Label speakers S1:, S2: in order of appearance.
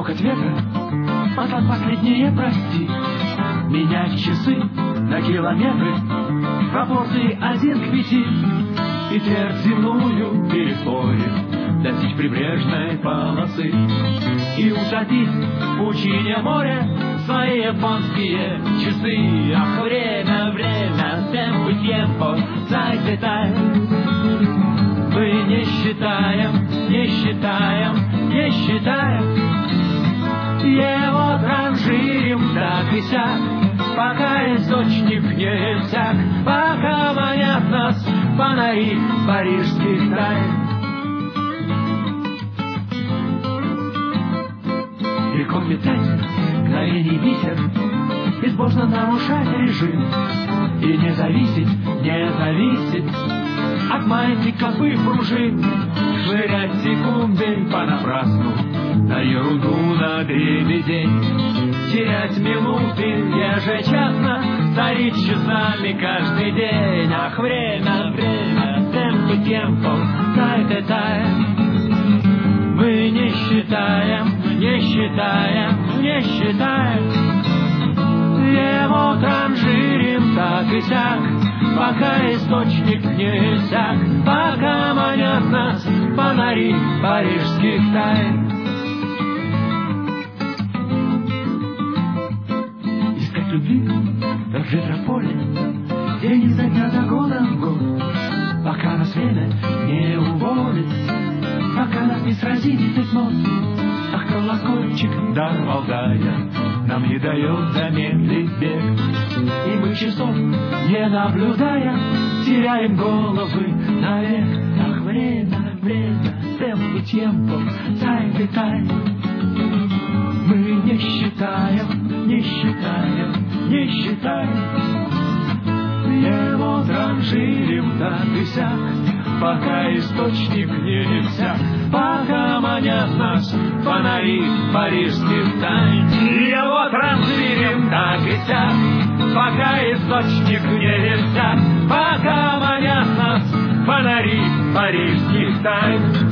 S1: Рокот ветра, потом последнее прости. Менять часы на километры, пропорции 1:5. И твердь земную переспорив, достичь прибрежной полосы. И утопить в пучине моря свои японские часы. Ах, время, время, темпо, темпо, зайцетай. Мы не считаем, не считаем, не считаем. Его транжирим так и сяк, пока источник не иссяк, пока манят нас фонари парижских тайн. Легко метать мгновений бисер, безбожно нарушать режим. И не зависеть, не зависеть от маятника пружин. Швырять секунды понапрасну на ерунду, на дребедень. Терять минуты ежечасно, старить часами каждый день. Ах, время, время, темпо, темпо, тай-тай-тай. Мы не считаем, не считаем, не считаем. Его транжирим так и сяк, пока источник не иссяк, пока манят нас фонари парижских тайн. Искать любви, как в метрополе, день изо дня до года в год, пока нас время не уволит, пока нас не сразит пятно. Ах, колокольчик, дар Валдая, нам не дает замедлить бег. И мы часов, не наблюдая, теряем головы навек. Ах, время, время, темпо, темпо, тай-тай-тай. Мы не считаем, не считаем, не считаем. Его транжирим так и сяк, пока источник не иссяк, пока манят нас фонари парижских тайн. Его транжирим так и сяк, пока источник не иссяк, пока манят нас фонари парижских тайн.